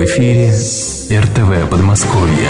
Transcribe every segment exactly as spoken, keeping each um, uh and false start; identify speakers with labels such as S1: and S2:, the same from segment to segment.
S1: В эфире эр тэ вэ Подмосковье.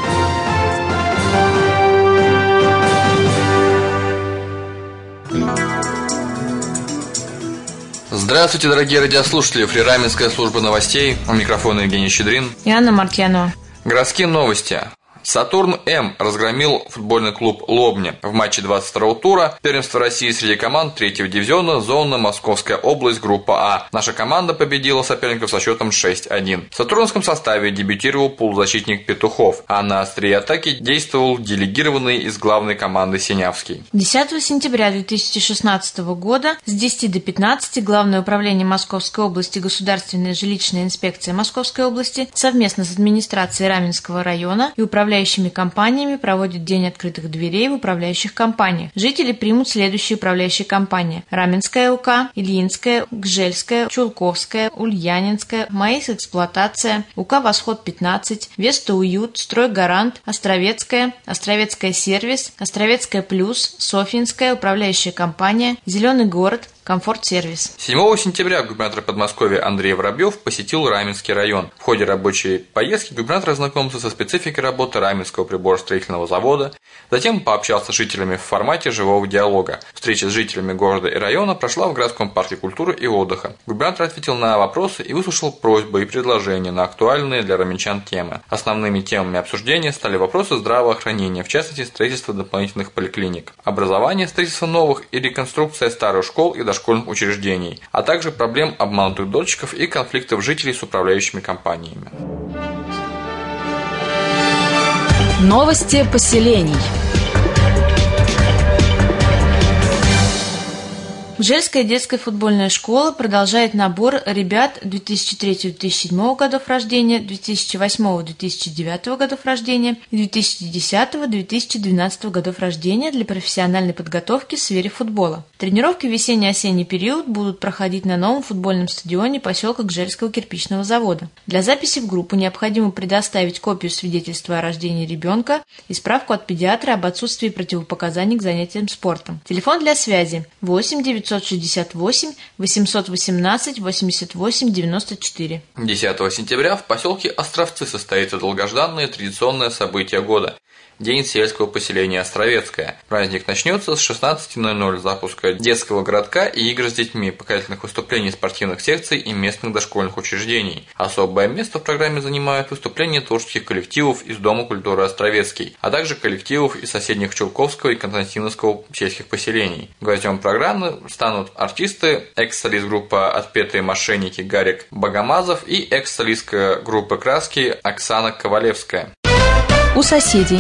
S2: Здравствуйте, дорогие радиослушатели. Раменская служба новостей. У микрофона Евгений Щедрин
S3: и Анна Мартьянова.
S2: Городские новости. «Сатурн-М» разгромил футбольный клуб «Лобня» в матче двадцать второго тура первенства России среди команд третьего дивизиона, зона Московская область, группа А. Наша команда победила соперников со счетом шесть один. В сатурнском составе дебютировал полузащитник Петухов, а на острие атаки действовал делегированный из главной команды Синявский.
S3: десятого сентября две тысячи шестнадцатого года с десяти до пятнадцати Главное управление Московской области, Государственная жилищная инспекция Московской области совместно с администрацией Раменского района и управляющими компаниями проводят День открытых дверей в управляющих компаниях. Жители примут следующие управляющие компании: Раменская УК, Ильинская, Гжельская, Чулковская, Ульянинская, МАИС Эксплуатация, УК Восход пятнадцать, Веста Уют, Стройгарант, Островецкая, Островецкая Сервис, Островецкая Плюс, Софьинская управляющая компания, Зеленый город, Комфорт-сервис.
S2: седьмого сентября губернатор Подмосковья Андрей Воробьев посетил Раменский район. В ходе рабочей поездки губернатор ознакомился со спецификой работы Раменского приборостроительного завода, затем пообщался с жителями в формате живого диалога. Встреча с жителями города и района прошла в городском парке культуры и отдыха. Губернатор ответил на вопросы и выслушал просьбы и предложения на актуальные для раменчан темы. Основными темами обсуждения стали вопросы здравоохранения, в частности строительство дополнительных поликлиник, образование, строительство новых и реконструкция старых школ и дошкольных учреждений, а также проблем обманутых дольщиков и конфликтов жителей с управляющими компаниями.
S4: Новости поселений.
S3: Гжельская детская футбольная школа продолжает набор ребят две тысячи третьего — две тысячи седьмого годов рождения, две тысячи восьмого — две тысячи девятого годов рождения и две тысячи десятого — две тысячи двенадцатого годов рождения для профессиональной подготовки в сфере футбола. Тренировки в весенне-осенний период будут проходить на новом футбольном стадионе поселка Гжельского кирпичного завода. Для записи в группу необходимо предоставить копию свидетельства о рождении ребенка и справку от педиатра об отсутствии противопоказаний к занятиям спортом. Телефон для связи восемь девятьсот шестьдесят восемь восемьсот восемнадцать восемьдесят восемь девяносто четыре.
S2: десятого сентября в поселке Островцы состоится долгожданное традиционное событие года – День сельского поселения Островецкое. Праздник начнется с шестнадцати ноль-ноль запуска детского городка и игр с детьми, показательных выступлений спортивных секций и местных дошкольных учреждений. Особое место в программе занимают выступления творческих коллективов из Дома культуры Островецкий, а также коллективов из соседних Чулковского и Константиновского сельских поселений. Гвоздем программы станут артисты, экс-солист группы «Отпетые мошенники» Гарик Богомазов и экс-солистка группы «Краски» Оксана Ковалевская.
S4: У соседей.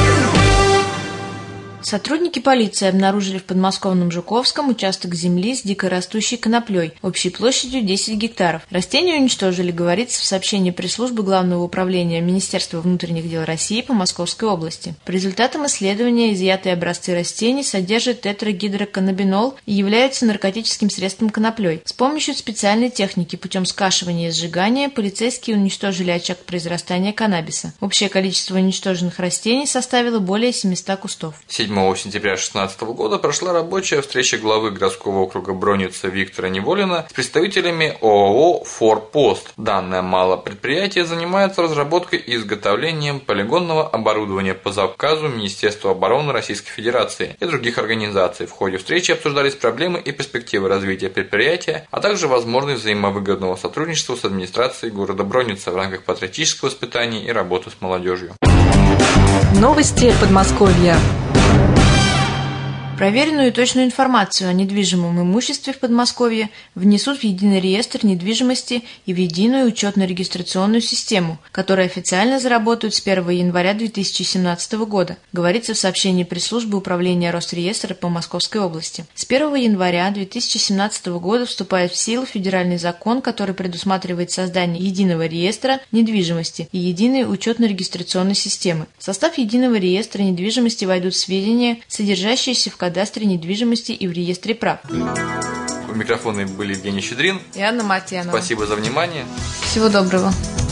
S3: Сотрудники полиции обнаружили в подмосковном Жуковском участок земли с дикорастущей коноплей общей площадью десять гектаров. Растения уничтожили, говорится в сообщении пресс-службы Главного управления Министерства внутренних дел России по Московской области. По результатам исследования изъятые образцы растений содержат тетрагидроканнабинол и являются наркотическим средством коноплей. С помощью специальной техники путем скашивания и сжигания полицейские уничтожили очаг произрастания каннабиса. Общее количество уничтоженных растений составило более семисот кустов.
S2: седьмого сентября две тысячи шестнадцатого года прошла рабочая встреча главы городского округа Бронницы Виктора Неволина с представителями ООО «Форпост». Данное малое предприятие занимается разработкой и изготовлением полигонного оборудования по заказу Министерства обороны Российской Федерации и других организаций. В ходе встречи обсуждались проблемы и перспективы развития предприятия, а также возможность взаимовыгодного сотрудничества с администрацией города Бронницы в рамках патриотического воспитания и работы с молодежью.
S4: Новости Подмосковья.
S3: Проверенную и точную информацию о недвижимом имуществе в Подмосковье внесут в единый реестр недвижимости и в единую учетно-регистрационную систему, которая официально заработает с первого января две тысячи семнадцатого года, говорится в сообщении пресс-службы управления Росреестра по Московской области. С первого января две тысячи семнадцатого года вступает в силу федеральный закон, который предусматривает создание единого реестра недвижимости и единой учетно-регистрационной системы. В состав единого реестра недвижимости войдут сведения, содержащиеся в кадастре недвижимости и в реестре прав.
S2: У микрофона были Евгений Щедрин
S3: и Анна Мартьянова.
S2: Спасибо за внимание.
S3: Всего доброго.